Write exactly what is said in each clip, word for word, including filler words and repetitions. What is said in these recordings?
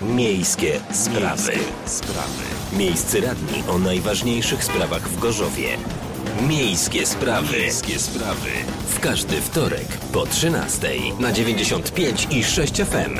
Miejskie sprawy. sprawy. Miejscy radni o najważniejszych sprawach w Gorzowie. Miejskie sprawy. Miejskie sprawy. W każdy wtorek po trzynastej na dziewięćdziesiąt pięć i sześć F M.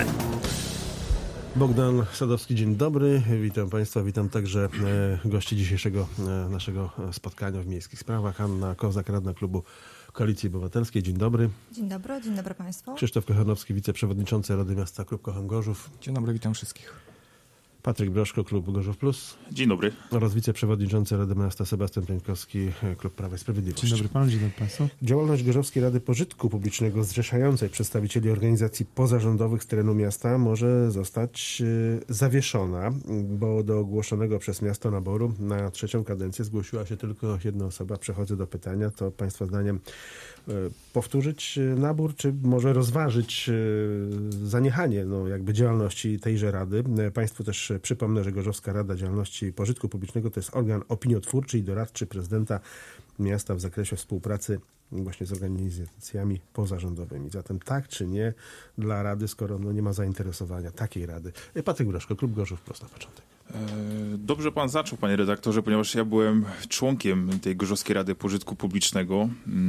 Bogdan Sadowski, dzień dobry. Witam Państwa, witam także e, gości dzisiejszego e, naszego spotkania w Miejskich Sprawach. Anna Kozak, radna klubu Koalicji Obywatelskiej. Dzień dobry. Dzień dobry, dzień dobry Państwu. Krzysztof Kochanowski, wiceprzewodniczący Rady Miasta Klub Kocham Gorzów. Dzień dobry, witam wszystkich. Patryk Broszko, Klub Gorzów Plus. Dzień dobry. Oraz wiceprzewodniczący Rady Miasta Sebastian Pieńkowski, Klub Prawa i Sprawiedliwości. Dzień dobry panu, dzień dobry państwu. Działalność Gorzowskiej Rady Pożytku Publicznego zrzeszającej przedstawicieli organizacji pozarządowych z terenu miasta może zostać e, zawieszona, bo do ogłoszonego przez miasto naboru na trzecią kadencję zgłosiła się tylko jedna osoba. Przechodzę do pytania. To Państwa zdaniem e, powtórzyć nabór, czy może rozważyć e, zaniechanie no, jakby działalności tejże Rady? E, państwu też przypomnę, że Gorzowska Rada Działalności Pożytku Publicznego to jest organ opiniotwórczy i doradczy prezydenta miasta w zakresie współpracy właśnie z organizacjami pozarządowymi. Zatem tak czy nie dla Rady, skoro no nie ma zainteresowania takiej Rady. Patryk Broszko, Klub Gorzów Plus na początek. Dobrze pan zaczął, panie redaktorze, ponieważ ja byłem członkiem tej Gorzowskiej Rady Pożytku Publicznego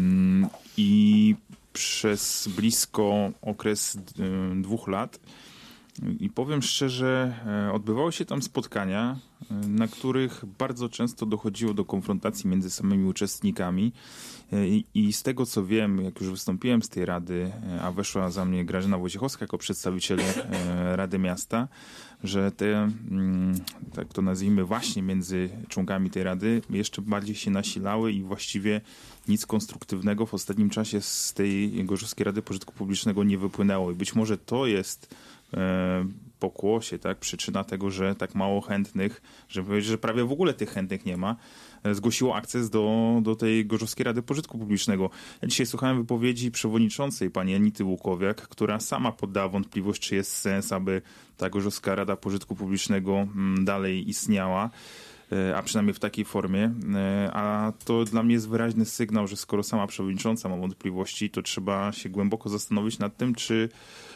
i przez blisko okres dwóch lat i powiem szczerze, odbywały się tam spotkania, na których bardzo często dochodziło do konfrontacji między samymi uczestnikami i, i z tego co wiem, jak już wystąpiłem z tej rady, a weszła za mnie Grażyna Wojciechowska jako przedstawiciel Rady Miasta, że te, tak to nazwijmy, właśnie między członkami tej rady jeszcze bardziej się nasilały i właściwie nic konstruktywnego w ostatnim czasie z tej Gorzowskiej Rady Pożytku Publicznego nie wypłynęło. I być może to jest pokłosie, tak, przyczyna tego, że tak mało chętnych, żeby powiedzieć, że prawie w ogóle tych chętnych nie ma, zgłosiło akces do, do tej Gorzowskiej Rady Pożytku Publicznego. Ja dzisiaj słuchałem wypowiedzi przewodniczącej pani Anity Łukowiak, która sama poddała wątpliwość, czy jest sens, aby ta Gorzowska Rada Pożytku Publicznego dalej istniała, a przynajmniej w takiej formie. A to dla mnie jest wyraźny sygnał, że skoro sama przewodnicząca ma wątpliwości, to trzeba się głęboko zastanowić nad tym, czy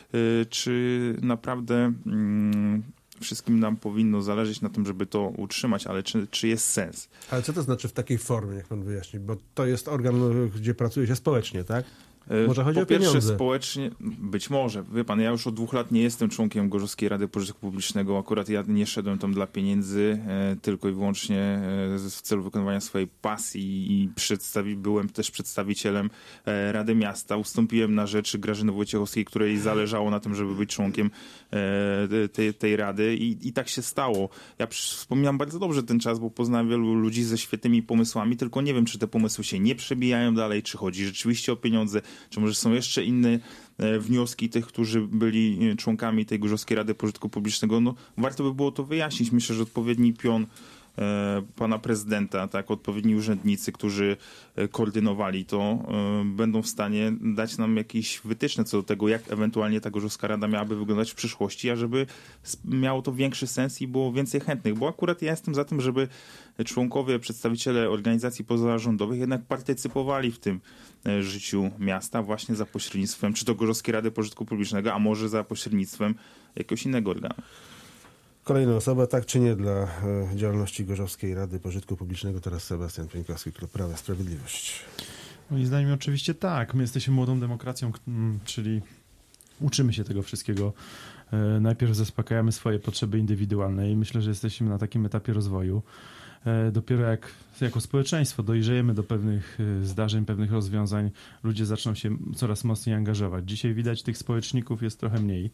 czy naprawdę mm, wszystkim nam powinno zależeć na tym, żeby to utrzymać, ale czy, czy jest sens? Ale co to znaczy w takiej formie, jak pan wyjaśni? Bo to jest organ, gdzie pracuje się społecznie, tak? Może chodzi po o pieniądze. pierwsze społecznie, być może. Wie pan, ja już od dwóch lat nie jestem członkiem Gorzowskiej Rady Pożytku Publicznego. Akurat ja nie szedłem tam dla pieniędzy, e, tylko i wyłącznie e, w celu wykonywania swojej pasji i przedstawi, byłem też przedstawicielem e, Rady Miasta. Ustąpiłem na rzecz Grażyny Wojciechowskiej, której zależało na tym, żeby być członkiem e, tej, tej rady i, i tak się stało. Ja wspominam bardzo dobrze ten czas, bo poznałem wielu ludzi ze świetnymi pomysłami, tylko nie wiem, czy te pomysły się nie przebijają dalej, czy chodzi rzeczywiście o pieniądze, czy może są jeszcze inne wnioski tych, którzy byli członkami tej Gorzowskiej Rady Pożytku Publicznego. No, warto by było to wyjaśnić. Myślę, że odpowiedni pion e, pana prezydenta, tak, odpowiedni urzędnicy, którzy koordynowali to, e, będą w stanie dać nam jakieś wytyczne co do tego, jak ewentualnie ta Gorzowska Rada miałaby wyglądać w przyszłości, a żeby miało to większy sens i było więcej chętnych. Bo akurat ja jestem za tym, żeby członkowie, przedstawiciele organizacji pozarządowych jednak partycypowali w tym życiu miasta właśnie za pośrednictwem czy to Gorzowskiej Rady Pożytku Publicznego, a może za pośrednictwem jakiegoś innego organu. Kolejna osoba, tak czy nie dla e, działalności Gorzowskiej Rady Pożytku Publicznego, teraz Sebastian Pieńkowski, Klub Prawa i Sprawiedliwość. Moim zdaniem oczywiście tak. My jesteśmy młodą demokracją, czyli uczymy się tego wszystkiego. E, najpierw zaspokajamy swoje potrzeby indywidualne i myślę, że jesteśmy na takim etapie rozwoju. Dopiero jak jako społeczeństwo dojrzejemy do pewnych zdarzeń, pewnych rozwiązań, ludzie zaczną się coraz mocniej angażować. Dzisiaj widać, tych społeczników jest trochę mniej.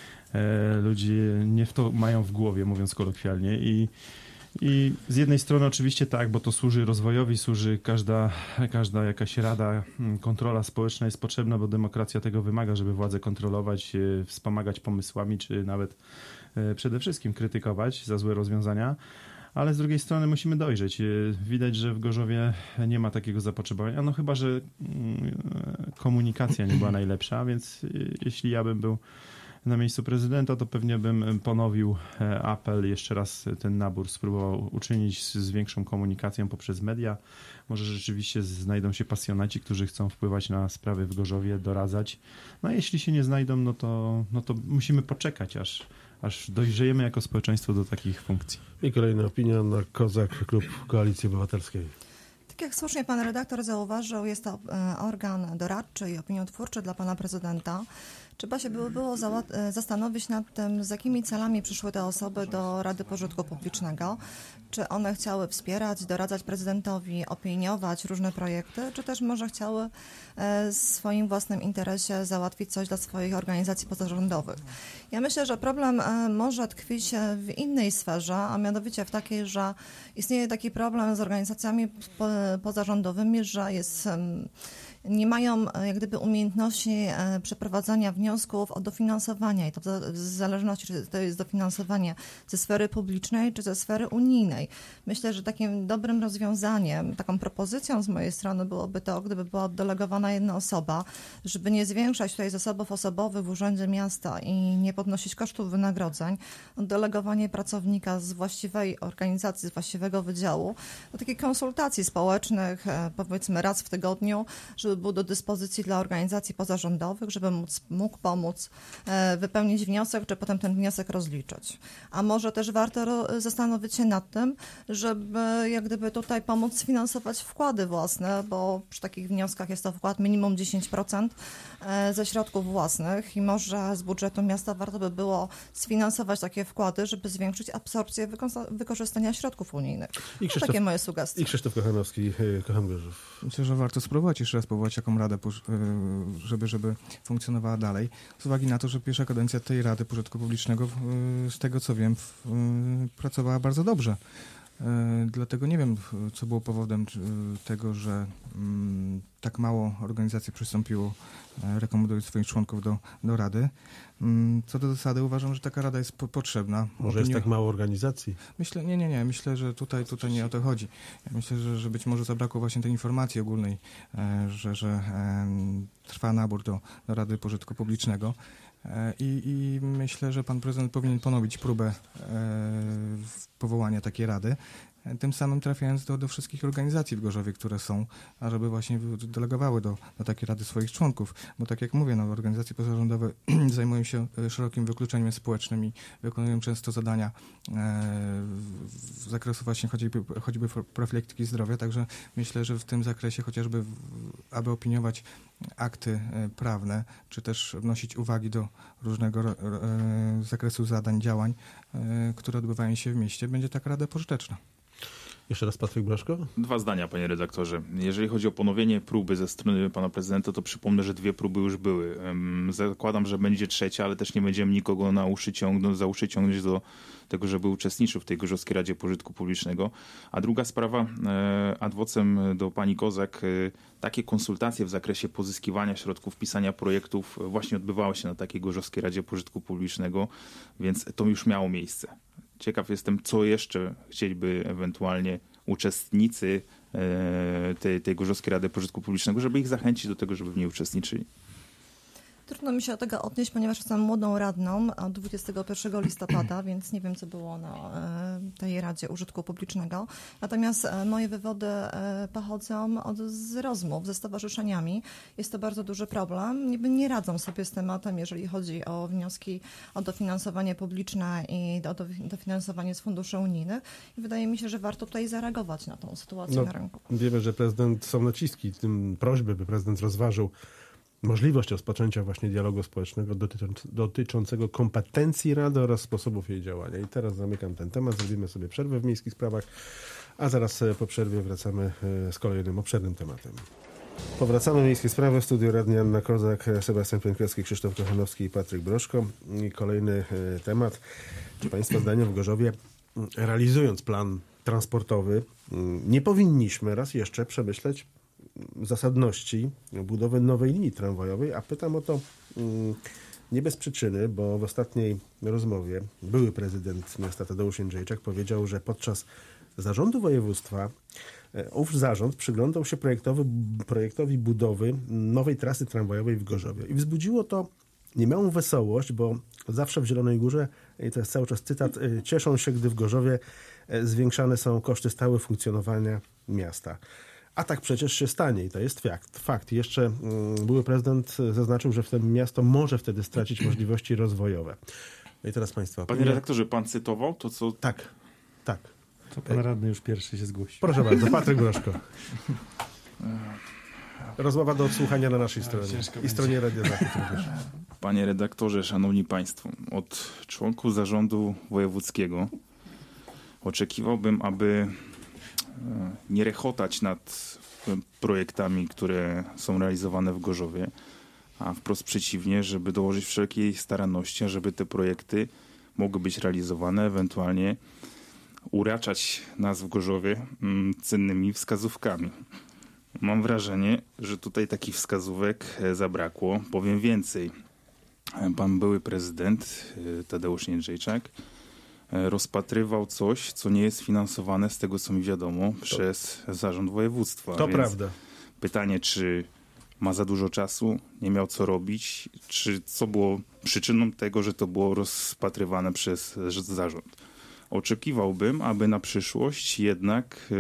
Ludzie nie w to mają w głowie, mówiąc kolokwialnie. I, i z jednej strony oczywiście tak, bo to służy rozwojowi, służy każda, każda jakaś rada, kontrola społeczna jest potrzebna, bo demokracja tego wymaga, żeby władzę kontrolować, wspomagać pomysłami, czy nawet przede wszystkim krytykować za złe rozwiązania. Ale z drugiej strony musimy dojrzeć. Widać, że w Gorzowie nie ma takiego zapotrzebowania, no chyba, że komunikacja nie była najlepsza, więc jeśli ja bym był na miejscu prezydenta, to pewnie bym ponowił apel, jeszcze raz ten nabór spróbował uczynić z, z większą komunikacją poprzez media. Może rzeczywiście znajdą się pasjonaci, którzy chcą wpływać na sprawy w Gorzowie, doradzać. No a jeśli się nie znajdą, no to, no to musimy poczekać, aż, aż dojrzejemy jako społeczeństwo do takich funkcji. I kolejna opinia na Kozak, klub Koalicji Obywatelskiej. Tak jak słusznie pan redaktor zauważył, jest to organ doradczy i opiniotwórczy dla pana prezydenta. Trzeba się było, było zastanowić nad tym, z jakimi celami przyszły te osoby do Rady Pożytku Publicznego. Czy one chciały wspierać, doradzać prezydentowi, opiniować różne projekty, czy też może chciały w swoim własnym interesie załatwić coś dla swoich organizacji pozarządowych. Ja myślę, że problem może tkwić w innej sferze, a mianowicie w takiej, że istnieje taki problem z organizacjami pozarządowymi, że jest... nie mają jak gdyby umiejętności przeprowadzania wniosków o dofinansowanie i to w zależności, czy to jest dofinansowanie ze sfery publicznej, czy ze sfery unijnej. Myślę, że takim dobrym rozwiązaniem, taką propozycją z mojej strony byłoby to, gdyby była oddelegowana jedna osoba, żeby nie zwiększać tutaj zasobów osobowych w Urzędzie Miasta i nie podnosić kosztów wynagrodzeń, oddelegowanie pracownika z właściwej organizacji, z właściwego wydziału do takich konsultacji społecznych, powiedzmy raz w tygodniu, żeby był do dyspozycji dla organizacji pozarządowych, żeby móc, mógł pomóc e, wypełnić wniosek, czy potem ten wniosek rozliczyć. A może też warto ro, zastanowić się nad tym, żeby jak gdyby tutaj pomóc sfinansować wkłady własne, bo przy takich wnioskach jest to wkład minimum dziesięć procent e, ze środków własnych i może z budżetu miasta warto by było sfinansować takie wkłady, żeby zwiększyć absorpcję wyko- wykorzystania środków unijnych. I Krzysztof, to takie moje sugestie. I Krzysztof Kochanowski, Kocham Gorzów. Myślę, że warto spróbować jeszcze raz powołać taką radę, żeby, żeby funkcjonowała dalej. Z uwagi na to, że pierwsza kadencja tej Rady Pożytku Publicznego, z tego co wiem, pracowała bardzo dobrze. Dlatego nie wiem, co było powodem tego, że tak mało organizacji przystąpiło, rekomendując swoich członków do, do Rady. Co do zasady uważam, że taka Rada jest po, potrzebna. Może jest tak mało organizacji? Myślę, nie, nie, nie. Myślę, że tutaj, tutaj nie o to chodzi. Ja myślę, że, że być może zabrakło właśnie tej informacji ogólnej, że, że trwa nabór do, do Rady Pożytku Publicznego. I, I myślę, że pan prezydent powinien ponowić próbę powołania takiej rady, tym samym trafiając do, do wszystkich organizacji w Gorzowie, które są, ażeby właśnie delegowały do, do takiej rady swoich członków. Bo tak jak mówię, no, organizacje pozarządowe zajmują się szerokim wykluczeniem społecznym i wykonują często zadania e, z zakresu właśnie choćby, choćby profilaktyki zdrowia, także myślę, że w tym zakresie chociażby, w, aby opiniować akty e, prawne, czy też wnosić uwagi do różnego e, zakresu zadań, działań, e, które odbywają się w mieście, będzie taka rada pożyteczna. Jeszcze raz Patryk Braszko. Dwa zdania, panie redaktorze. Jeżeli chodzi o ponowienie próby ze strony pana prezydenta, to przypomnę, że dwie próby już były. Zakładam, że będzie trzecia, ale też nie będziemy nikogo na uszy ciągnąć, za uszy ciągnąć do tego, żeby uczestniczył w tej Gorzowskiej Radzie Pożytku Publicznego. A druga sprawa, ad vocem do pani Kozak, takie konsultacje w zakresie pozyskiwania środków, pisania projektów właśnie odbywały się na takiej Gorzowskiej Radzie Pożytku Publicznego, więc to już miało miejsce. Ciekaw jestem, co jeszcze chcieliby ewentualnie uczestnicy tej, tej Gorzowskiej Rady Pożytku Publicznego, żeby ich zachęcić do tego, żeby w niej uczestniczyli. Trudno mi się do tego odnieść, ponieważ jestem młodą radną od dwudziestego pierwszego listopada, więc nie wiem, co było na tej Radzie Użytku Publicznego. Natomiast moje wywody pochodzą od, z rozmów ze stowarzyszeniami. Jest to bardzo duży problem. Nie, nie radzą sobie z tematem, jeżeli chodzi o wnioski o dofinansowanie publiczne i o dofinansowanie z funduszy unijnych. I wydaje mi się, że warto tutaj zareagować na tą sytuację no, na rynku. Wiemy, że prezydent, są naciski, tym prośby, by prezydent rozważył możliwość rozpoczęcia właśnie dialogu społecznego dotyczącego kompetencji Rady oraz sposobów jej działania. I teraz zamykam ten temat, zrobimy sobie przerwę w miejskich sprawach, a zaraz po przerwie wracamy z kolejnym obszernym tematem. Powracamy w Miejskie Sprawy. W studiu radni Anna Kozak, Sebastian Pękowski, Krzysztof Kochanowski i Patryk Broszko. I kolejny temat. Czy państwa zdaniem w Gorzowie, realizując plan transportowy, nie powinniśmy raz jeszcze przemyśleć zasadności budowy nowej linii tramwajowej, a pytam o to nie bez przyczyny, bo w ostatniej rozmowie były prezydent miasta Tadeusz Jędrzejczak powiedział, że podczas zarządu województwa ów zarząd przyglądał się projektowi, projektowi budowy nowej trasy tramwajowej w Gorzowie i wzbudziło to niemałą wesołość, bo zawsze w Zielonej Górze, i to jest cały czas cytat, cieszą się, gdy w Gorzowie zwiększane są koszty stałe funkcjonowania miasta. A tak przecież się stanie i to jest fakt. Fakt. Jeszcze mm, były prezydent zaznaczył, że wtedy miasto może wtedy stracić możliwości rozwojowe. No i teraz państwo... Panie redaktorze, pan cytował to, co... Tak, tak. To pan radny już pierwszy się zgłosił. Proszę bardzo, Patryk Broszko. Rozmowa do odsłuchania na naszej stronie i stronie Radia Zachód również. Panie redaktorze, szanowni państwo, od członków zarządu wojewódzkiego oczekiwałbym, aby nie rechotać nad projektami, które są realizowane w Gorzowie, a wprost przeciwnie, żeby dołożyć wszelkiej staranności, żeby te projekty mogły być realizowane, ewentualnie uraczać nas w Gorzowie cennymi wskazówkami. Mam wrażenie, że tutaj takich wskazówek zabrakło. Powiem więcej. Pan były prezydent Tadeusz Jędrzejczak rozpatrywał coś, co nie jest finansowane, z tego co mi wiadomo, to, przez zarząd województwa. To Więc prawda. Pytanie, czy ma za dużo czasu, nie miał co robić, czy co było przyczyną tego, że to było rozpatrywane przez zarząd. Oczekiwałbym, aby na przyszłość jednak...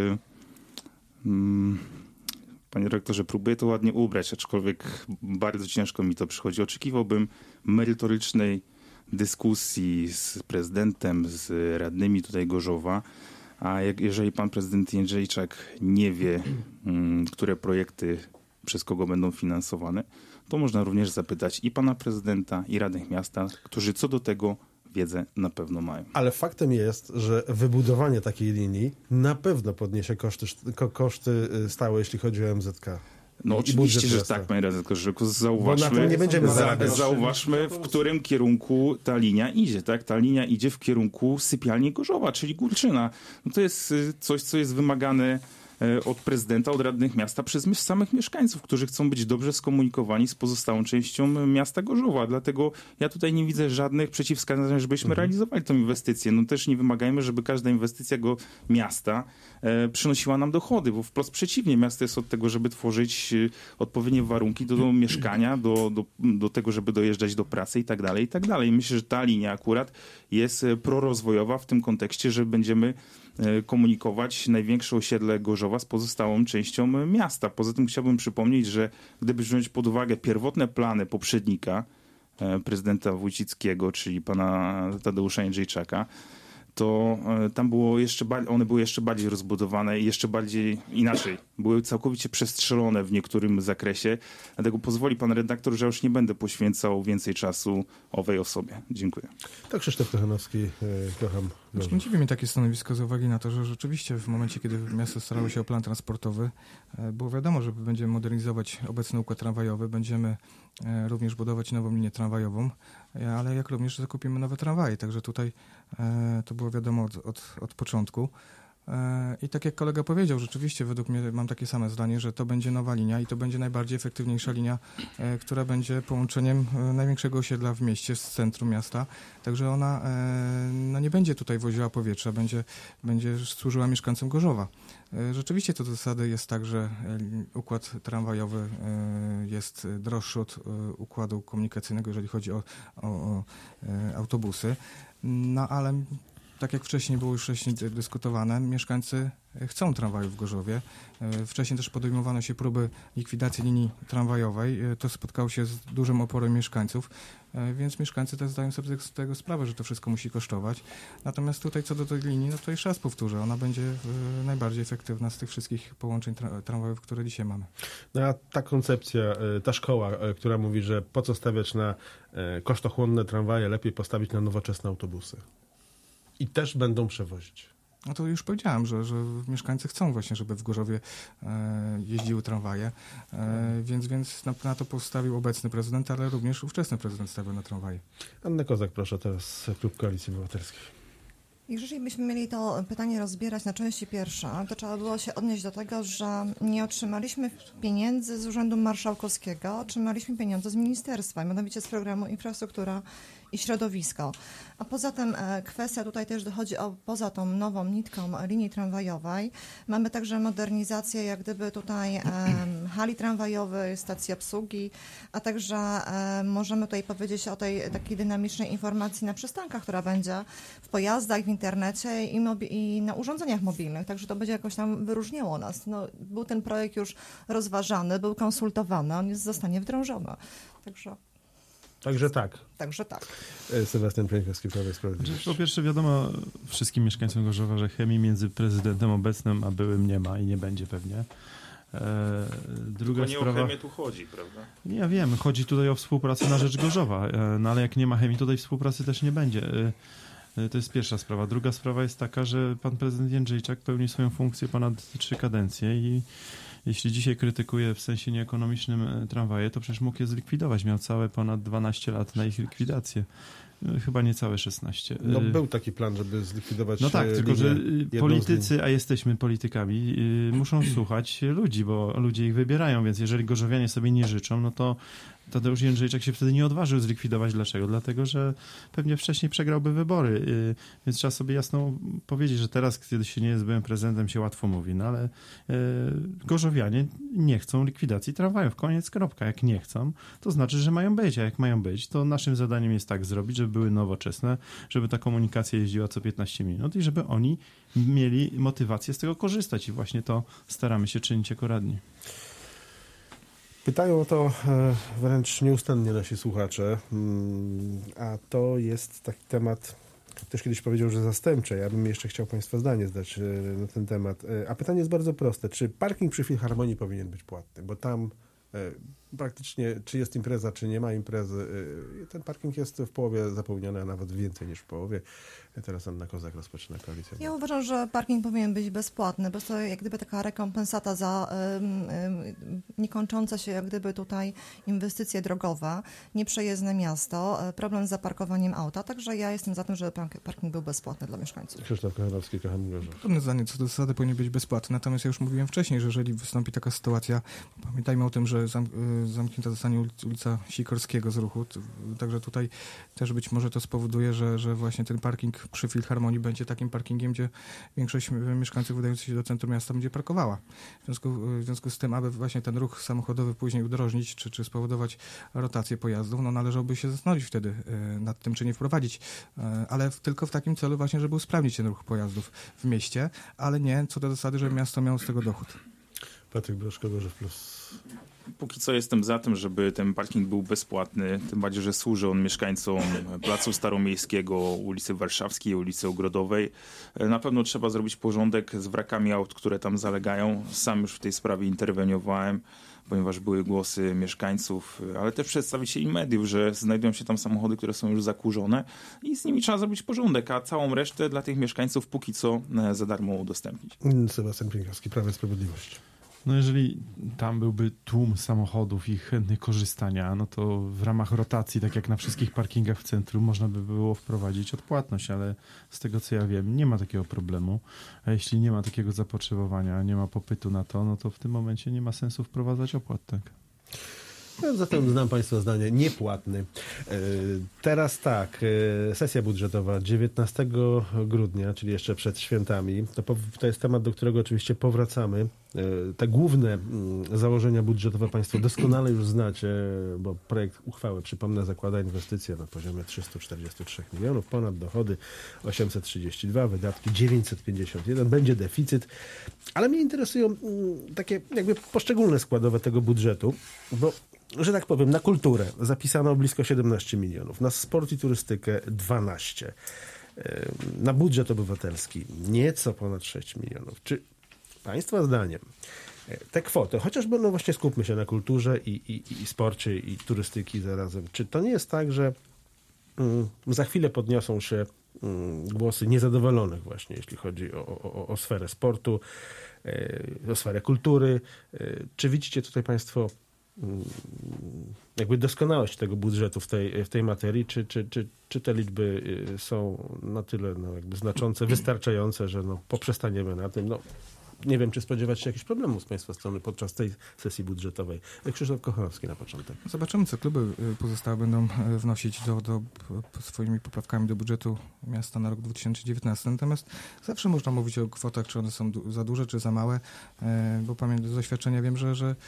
Hmm, Panie rektorze, próbuję to ładnie ubrać, aczkolwiek bardzo ciężko mi to przychodzi. Oczekiwałbym merytorycznej dyskusji z prezydentem, z radnymi tutaj Gorzowa, a jak, jeżeli pan prezydent Jędrzejczak nie wie, um, które projekty przez kogo będą finansowane, to można również zapytać i pana prezydenta, i radnych miasta, którzy co do tego wiedzę na pewno mają. Ale faktem jest, że wybudowanie takiej linii na pewno podniesie koszty, koszty stałe, jeśli chodzi o M Z K. No I oczywiście, że tak, panie redaktorze. Zauważmy, nie będziemy za, zauważmy, w którym kierunku ta linia idzie. Tak? Ta linia idzie w kierunku sypialni Gorzowa, czyli Górczyna. No to jest coś, co jest wymagane od prezydenta, od radnych miasta przez samych mieszkańców, którzy chcą być dobrze skomunikowani z pozostałą częścią miasta Gorzowa. Dlatego ja tutaj nie widzę żadnych przeciwwskazań, żebyśmy mhm. realizowali tę inwestycję. No też nie wymagajmy, żeby każda inwestycja go miasta e, przynosiła nam dochody, bo wprost przeciwnie. Miasto jest od tego, żeby tworzyć e, odpowiednie warunki do, do mieszkania, do, do, do tego, żeby dojeżdżać do pracy i tak dalej, i tak dalej. Myślę, że ta linia akurat jest prorozwojowa w tym kontekście, że będziemy komunikować największe osiedle Gorzowa z pozostałą częścią miasta. Poza tym chciałbym przypomnieć, że gdyby wziąć pod uwagę pierwotne plany poprzednika prezydenta Wójcickiego, czyli pana Tadeusza Jędrzejczaka, to tam było jeszcze, one były jeszcze bardziej rozbudowane i jeszcze bardziej inaczej. Były całkowicie przestrzelone w niektórym zakresie. Dlatego pozwoli pan redaktor, że już nie będę poświęcał więcej czasu owej osobie. Dziękuję. To Krzysztof Kochanowski, kocham. Znaczy, nie dziwi mnie takie stanowisko z uwagi na to, że rzeczywiście w momencie, kiedy miasto starało się o plan transportowy, było wiadomo, że będziemy modernizować obecny układ tramwajowy, będziemy również budować nową linię tramwajową, ale jak również zakupimy nowe tramwaje. Także tutaj to było wiadomo od, od, od początku. I tak jak kolega powiedział, rzeczywiście według mnie mam takie same zdanie, że to będzie nowa linia i to będzie najbardziej efektywniejsza linia, która będzie połączeniem największego osiedla w mieście z centrum miasta. Także ona no, nie będzie tutaj woziła powietrza, będzie, będzie służyła mieszkańcom Gorzowa. Rzeczywiście to do zasady jest tak, że układ tramwajowy jest droższy od układu komunikacyjnego, jeżeli chodzi o, o, o autobusy. No ale tak jak wcześniej było już wcześniej dyskutowane, mieszkańcy chcą tramwaju w Gorzowie. Wcześniej też podejmowano się próby likwidacji linii tramwajowej. To spotkało się z dużym oporem mieszkańców, więc mieszkańcy też zdają sobie z tego sprawę, że to wszystko musi kosztować. Natomiast tutaj co do tej linii, no to jeszcze raz powtórzę, ona będzie najbardziej efektywna z tych wszystkich połączeń tra- tramwajowych, które dzisiaj mamy. No a ta koncepcja, ta szkoła, która mówi, że po co stawiać na kosztochłonne tramwaje, lepiej postawić na nowoczesne autobusy. I też będą przewozić. No to już powiedziałem, że, że mieszkańcy chcą właśnie, żeby w Gorzowie e, jeździły tramwaje, e, więc, więc na, na to postawił obecny prezydent, ale również ówczesny prezydent stawiał na tramwaje. Anna Kozak, proszę, teraz klub Koalicji Obywatelskiej. Jeżeli byśmy mieli to pytanie rozbierać na części pierwsze, to trzeba było się odnieść do tego, że nie otrzymaliśmy pieniędzy z Urzędu Marszałkowskiego, otrzymaliśmy pieniądze z ministerstwa, mianowicie z programu Infrastruktura i środowisko. A poza tym kwestia tutaj też dochodzi o, poza tą nową nitką linii tramwajowej, mamy także modernizację jak gdyby tutaj um, hali tramwajowej, stacji obsługi, a także um, możemy tutaj powiedzieć o tej takiej dynamicznej informacji na przystankach, która będzie w pojazdach, w internecie i, mobi- i na urządzeniach mobilnych, także to będzie jakoś tam wyróżniało nas. No, był ten projekt już rozważany, był konsultowany, on jest, zostanie wdrożony. Także... Także tak. Także tak. Sebastian Pieńkowski, Prawo i Sprawiedliwość. Po pierwsze wiadomo wszystkim mieszkańcom Gorzowa, że chemii między prezydentem obecnym a byłym nie ma i nie będzie pewnie. E, druga Tylko nie sprawa... o chemię tu chodzi, prawda? Ja wiem, chodzi tutaj o współpracę na rzecz Gorzowa, e, no ale jak nie ma chemii, tutaj współpracy też nie będzie. E, to jest pierwsza sprawa. Druga sprawa jest taka, że pan prezydent Jędrzejczak pełni swoją funkcję ponad trzy kadencje i jeśli dzisiaj krytykuje w sensie nieekonomicznym tramwaje, to przecież mógł je zlikwidować. Miał całe ponad dwanaście lat na ich likwidację. Chyba niecałe szesnaście. No był taki plan, żeby zlikwidować. No tak, tylko że politycy, z a jesteśmy politykami, muszą słuchać ludzi, bo ludzie ich wybierają, więc jeżeli gorzowianie sobie nie życzą, no to Tadeusz Jędrzejczak się wtedy nie odważył zlikwidować. Dlaczego? Dlatego, że pewnie wcześniej przegrałby wybory. Więc trzeba sobie jasno powiedzieć, że teraz, kiedy się nie jest byłym prezydentem, się łatwo mówi, no ale gorzowianie nie chcą likwidacji tramwajów. Koniec, kropka. Jak nie chcą, to znaczy, że mają być, a jak mają być, to naszym zadaniem jest tak zrobić, żeby były nowoczesne, żeby ta komunikacja jeździła co piętnaście minut i żeby oni mieli motywację z tego korzystać i właśnie to staramy się czynić jako radni. Pytają o to wręcz nieustannie nasi słuchacze, a to jest taki temat, ktoś kiedyś powiedział, że zastępcze. Ja bym jeszcze chciał Państwa zdanie zdać na ten temat. A pytanie jest bardzo proste. Czy parking przy Filharmonii powinien być płatny? Bo tam praktycznie, czy jest impreza, czy nie ma imprezy, ten parking jest w połowie zapełniony, a nawet więcej niż w połowie. Teraz Anna Kozak rozpoczyna koalicję. Ja uważam, że parking powinien być bezpłatny, bo to jak gdyby taka rekompensata za um, um, niekończące się jak gdyby tutaj inwestycje drogowe, nieprzejezdne miasto, problem z zaparkowaniem auta, także ja jestem za tym, żeby parking był bezpłatny dla mieszkańców. Krzysztof Kochanowski, Kocham Gorzów. Podobne zdanie, co do zasady powinien być bezpłatny, natomiast ja już mówiłem wcześniej, że jeżeli wystąpi taka sytuacja, pamiętajmy o tym, że zam, zamknięta zostanie ulica Sikorskiego z ruchu, także tutaj też być może to spowoduje, że, że właśnie ten parking przy Filharmonii będzie takim parkingiem, gdzie większość mieszkańców wydających się do centrum miasta będzie parkowała. W związku, w związku z tym, aby właśnie ten ruch samochodowy później udrożnić, czy, czy spowodować rotację pojazdów, no należałoby się zastanowić wtedy nad tym, czy nie wprowadzić, ale tylko w takim celu właśnie, żeby usprawnić ten ruch pojazdów w mieście, ale nie co do zasady, żeby miasto miało z tego dochód. Patryk Broszko, Gorzów Plus. Póki co jestem za tym, żeby ten parking był bezpłatny, tym bardziej, że służy on mieszkańcom Placu Staromiejskiego, ulicy Warszawskiej, ulicy Ogrodowej. Na pewno trzeba zrobić porządek z wrakami aut, które tam zalegają. Sam już w tej sprawie interweniowałem, ponieważ były głosy mieszkańców, ale też przedstawicieli mediów, że znajdują się tam samochody, które są już zakurzone i z nimi trzeba zrobić porządek, a całą resztę dla tych mieszkańców póki co za darmo udostępnić. Sebastian Pieńkowski, Prawo i Sprawiedliwość. No jeżeli tam byłby tłum samochodów i chętnych korzystania, no to w ramach rotacji, tak jak na wszystkich parkingach w centrum, można by było wprowadzić odpłatność, ale z tego co ja wiem, nie ma takiego problemu. A jeśli nie ma takiego zapotrzebowania, nie ma popytu na to, no to w tym momencie nie ma sensu wprowadzać opłat, tak? No, zatem znam Państwa zdanie, niepłatny. Teraz tak, sesja budżetowa dziewiętnastego grudnia, czyli jeszcze przed świętami. To, to jest temat, do którego oczywiście powracamy. Te główne założenia budżetowe Państwo doskonale już znacie, bo projekt uchwały, przypomnę, zakłada inwestycje na poziomie trzysta czterdzieści trzy milionów, ponad dochody osiemset trzydzieści dwa, wydatki dziewięćset pięćdziesiąt jeden, będzie deficyt, ale mnie interesują takie jakby poszczególne składowe tego budżetu, bo że tak powiem, na kulturę zapisano blisko siedemnaście milionów, na sport i turystykę dwanaście, na budżet obywatelski nieco ponad sześć milionów. Czy Państwa zdaniem te kwoty, chociażby no właśnie skupmy się na kulturze i, i, i sporcie i turystyki zarazem, czy to nie jest tak, że mm, za chwilę podniosą się mm, głosy niezadowolonych właśnie, jeśli chodzi o, o, o sferę sportu, o sferę kultury? Czy widzicie tutaj Państwo jakby doskonałość tego budżetu w tej, w tej materii, czy, czy, czy, czy te liczby są na tyle no jakby znaczące, wystarczające, że no poprzestaniemy na tym, no nie wiem, czy spodziewać się jakichś problemów z Państwa strony podczas tej sesji budżetowej. Krzysztof Kochanowski na początek. Zobaczymy, co kluby pozostałe będą wnosić do, do, swoimi poprawkami do budżetu miasta na rok dwa tysiące dziewiętnasty. Natomiast zawsze można mówić o kwotach, czy one są du- za duże, czy za małe, bo pamiętam z doświadczenia wiem, że, że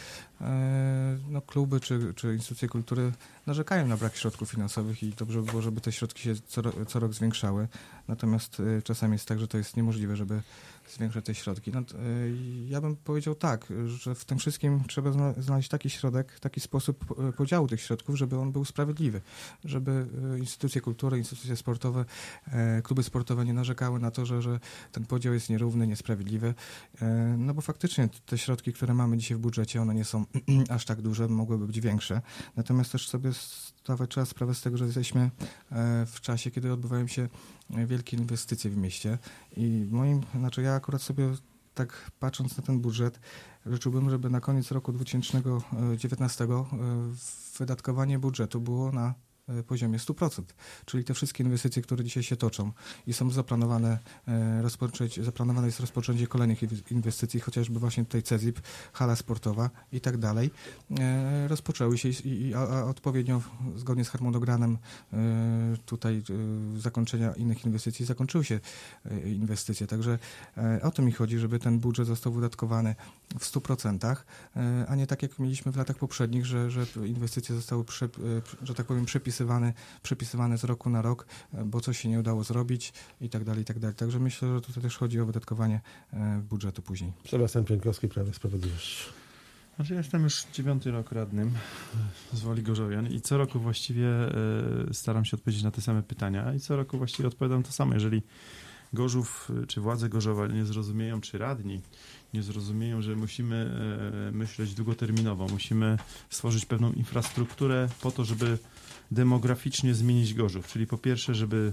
no, kluby czy, czy instytucje kultury narzekają na brak środków finansowych i dobrze by było, żeby te środki się co, co rok zwiększały. Natomiast czasami jest tak, że to jest niemożliwe, żeby zwiększać te środki. No, ja bym powiedział tak, że w tym wszystkim trzeba znaleźć taki środek, taki sposób podziału tych środków, żeby on był sprawiedliwy, żeby instytucje kultury, instytucje sportowe, kluby sportowe nie narzekały na to, że, że ten podział jest nierówny, niesprawiedliwy, no bo faktycznie te środki, które mamy dzisiaj w budżecie, one nie są aż tak duże, mogłyby być większe. Natomiast też sobie zdawać trzeba sprawę z tego, że jesteśmy w czasie, kiedy odbywają się wielkie inwestycje w mieście i moim, znaczy ja akurat sobie tak patrząc na ten budżet, życzyłbym, żeby na koniec roku dwa tysiące dziewiętnastego wydatkowanie budżetu było na poziomie sto procent, czyli te wszystkie inwestycje, które dzisiaj się toczą i są zaplanowane, rozpoczęcie, zaplanowane jest rozpoczęcie kolejnych inwestycji, chociażby właśnie tutaj C E Z I P, hala sportowa i tak dalej, rozpoczęły się i, i a, a odpowiednio zgodnie z harmonogramem tutaj zakończenia innych inwestycji zakończyły się inwestycje, także o to mi chodzi, żeby ten budżet został wydatkowany w stu procentach, a nie tak jak mieliśmy w latach poprzednich, że, że inwestycje zostały, prze, że tak powiem, przepisywane przepisywane z roku na rok, bo coś się nie udało zrobić i tak dalej, i tak dalej. Także myślę, że tutaj też chodzi o wydatkowanie budżetu później. Sebastian Pienkowski, Prawo i Sprawiedliwość. Znaczy, ja jestem już dziewiąty rok radnym z Woli Gorzowian i co roku właściwie staram się odpowiedzieć na te same pytania i co roku właściwie odpowiadam to samo. Jeżeli Gorzów, czy władze Gorzowa nie zrozumieją, czy radni nie zrozumieją, że musimy myśleć długoterminowo, musimy stworzyć pewną infrastrukturę po to, żeby demograficznie zmienić Gorzów, czyli po pierwsze, żeby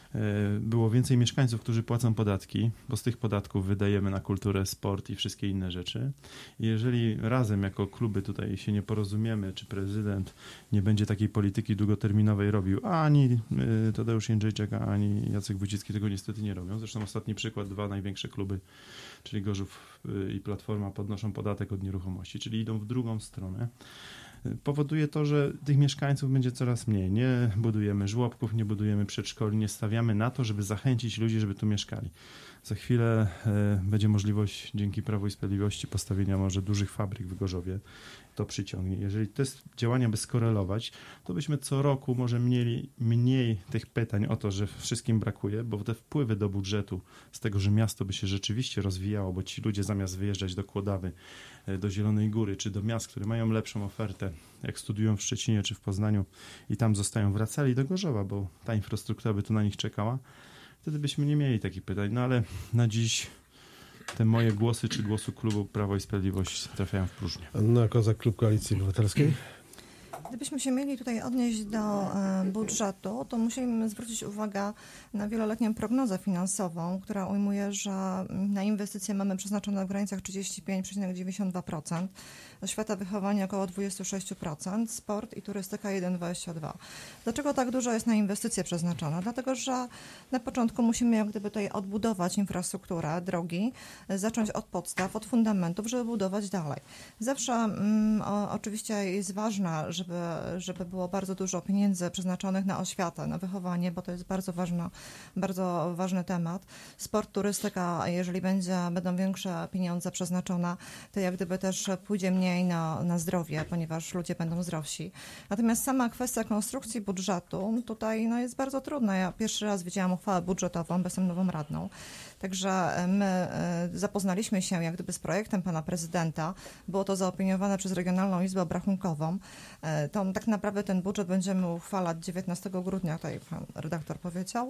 było więcej mieszkańców, którzy płacą podatki, bo z tych podatków wydajemy na kulturę, sport i wszystkie inne rzeczy. I jeżeli razem jako kluby tutaj się nie porozumiemy, czy prezydent nie będzie takiej polityki długoterminowej robił, a ani Tadeusz Jędrzejczak, ani Jacek Wójcicki tego niestety nie robią. Zresztą ostatni przykład, dwa największe kluby, czyli Gorzów i Platforma, podnoszą podatek od nieruchomości, czyli idą w drugą stronę. Powoduje to, że tych mieszkańców będzie coraz mniej. Nie budujemy żłobków, nie budujemy przedszkoli, nie stawiamy na to, żeby zachęcić ludzi, żeby tu mieszkali. Za chwilę e, będzie możliwość dzięki Prawu i Sprawiedliwości postawienia może dużych fabryk w Gorzowie. To przyciągnie. Jeżeli te działania by skorelować, to byśmy co roku może mieli mniej tych pytań o to, że wszystkim brakuje, bo te wpływy do budżetu z tego, że miasto by się rzeczywiście rozwijało, bo ci ludzie zamiast wyjeżdżać do Kłodawy, do Zielonej Góry, czy do miast, które mają lepszą ofertę, jak studiują w Szczecinie czy w Poznaniu i tam zostają, wracali do Gorzowa, bo ta infrastruktura by tu na nich czekała, wtedy byśmy nie mieli takich pytań. No ale na dziś te moje głosy, czy głosu klubu Prawo i Sprawiedliwość trafiają w próżnię. Anna Kozak, klub Koalicji Obywatelskiej. Gdybyśmy się mieli tutaj odnieść do budżetu, to musimy zwrócić uwagę na wieloletnią prognozę finansową, która ujmuje, że na inwestycje mamy przeznaczone w granicach trzydzieści pięć przecinek dziewięćdziesiąt dwa procent, oświata, wychowanie około dwadzieścia sześć procent, sport i turystyka jeden przecinek dwadzieścia dwa procent. Dlaczego tak dużo jest na inwestycje przeznaczone? Dlatego, że na początku musimy jak gdyby tutaj odbudować infrastrukturę, drogi, zacząć od podstaw, od fundamentów, żeby budować dalej. Zawsze mm, o, oczywiście jest ważne, żeby żeby było bardzo dużo pieniędzy przeznaczonych na oświatę, na wychowanie, bo to jest bardzo ważna, bardzo ważny temat. Sport, turystyka, jeżeli będzie, będą większe pieniądze przeznaczone, to jak gdyby też pójdzie mniej na, na zdrowie, ponieważ ludzie będą zdrowsi. Natomiast sama kwestia konstrukcji budżetu tutaj no, jest bardzo trudna. Ja pierwszy raz widziałam uchwałę budżetową, bo jestem nową radną. Także my zapoznaliśmy się jak gdyby z projektem pana prezydenta. Było to zaopiniowane przez Regionalną Izbę Obrachunkową. To tak naprawdę ten budżet będziemy uchwalać dziewiętnastego grudnia, tak jak pan redaktor powiedział.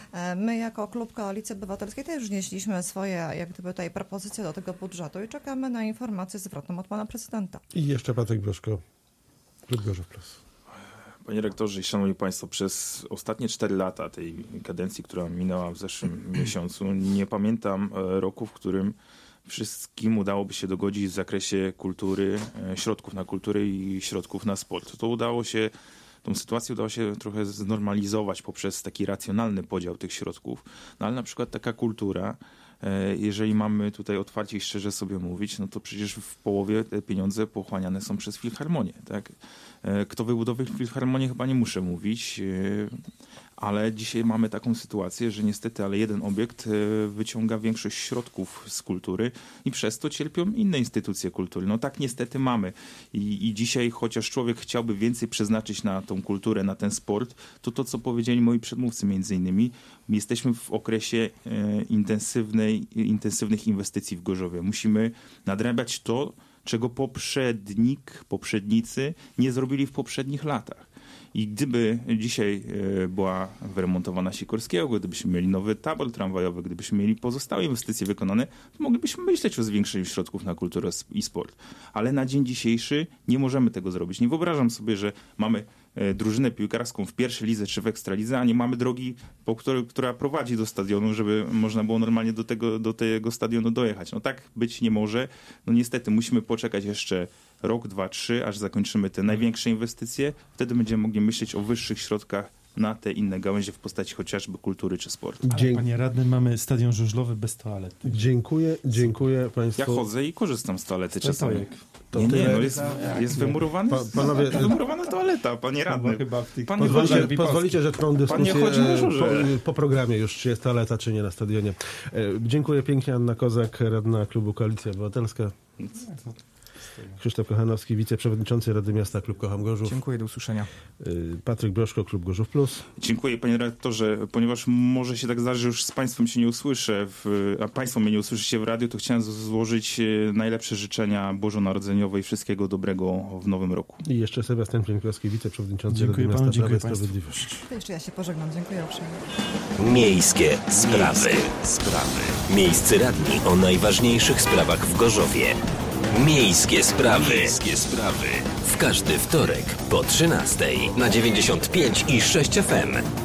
My jako klub Koalicji Obywatelskiej też wnieśliśmy swoje jak gdyby tutaj propozycje do tego budżetu i czekamy na informację zwrotną od pana prezydenta. I jeszcze Patryk Broszko, klub Gorzów Plus. Panie rektorze i szanowni państwo, przez ostatnie cztery lata tej kadencji, która minęła w zeszłym miesiącu, nie pamiętam roku, w którym wszystkim udałoby się dogodzić w zakresie kultury, środków na kulturę i środków na sport. To udało się, tą sytuację udało się trochę znormalizować poprzez taki racjonalny podział tych środków. No ale na przykład taka kultura Jeżeli mamy tutaj otwarcie i szczerze sobie mówić, no to przecież w połowie te pieniądze pochłaniane są przez Filharmonię, tak? Kto wybudował Filharmonię, chyba nie muszę mówić, ale dzisiaj mamy taką sytuację, że niestety, ale jeden obiekt wyciąga większość środków z kultury i przez to cierpią inne instytucje kultury. No tak niestety mamy. I, i dzisiaj, chociaż człowiek chciałby więcej przeznaczyć na tą kulturę, na ten sport, to to, co powiedzieli moi przedmówcy między innymi, jesteśmy w okresie e, intensywnej, intensywnych inwestycji w Gorzowie. Musimy nadrabiać to, czego poprzednik, poprzednicy nie zrobili w poprzednich latach. I gdyby dzisiaj była wyremontowana Sikorskiego, gdybyśmy mieli nowy tabor tramwajowy, gdybyśmy mieli pozostałe inwestycje wykonane, to moglibyśmy myśleć o zwiększeniu środków na kulturę i sport. Ale na dzień dzisiejszy nie możemy tego zrobić. Nie wyobrażam sobie, że mamy drużynę piłkarską w pierwszej lidze czy w ekstralidze, a nie mamy drogi, po której, która prowadzi do stadionu, żeby można było normalnie do tego, do tego stadionu dojechać. No tak być nie może. No niestety musimy poczekać jeszcze rok, dwa, trzy, aż zakończymy te największe inwestycje. Wtedy będziemy mogli myśleć o wyższych środkach na te inne gałęzie w postaci chociażby kultury czy sportu. Ale, Dzięki. panie radny, mamy stadion żużlowy bez toalety. Dziękuję, dziękuję państwu. Ja chodzę i korzystam z toalety czasami. To Nie, nie, tyle. no jest, jest wymurowany, Pa, panowie, wymurowana toaleta, panie radny. Chyba w tych Pan pozwolicie, chodzi- pozwolicie, że trwą dyskusję Pan nie chodzi na e, żurze. po, po programie już, czy jest toaleta, czy nie na stadionie. E, Dziękuję pięknie. Anna Kozak, radna klubu Koalicja Obywatelska. Krzysztof Kochanowski, wiceprzewodniczący Rady Miasta Klub Kocham Gorzów. Dziękuję, do usłyszenia. Y, Patryk Broszko, Klub Gorzów Plus. Dziękuję, panie redaktorze. Ponieważ może się tak zdarzy, że już z państwem się nie usłyszę, w, a państwo mnie nie usłyszycie w radiu, to chciałem z- złożyć e, najlepsze życzenia bożonarodzeniowe i wszystkiego dobrego w nowym roku. I jeszcze Sebastian Pieńkowski, wiceprzewodniczący Dziękuję Rady panu, Miasta Prawa i dziękuję państwu. Sprawiedliwość. To jeszcze ja się pożegnam. Dziękuję uprzejmie. Miejskie sprawy. Sprawy. Miejscy radni o najważniejszych sprawach w Gorzowie. Miejskie sprawy. Miejskie sprawy. W każdy wtorek po trzynastej na dziewięćdziesiąt pięć i sześć F M.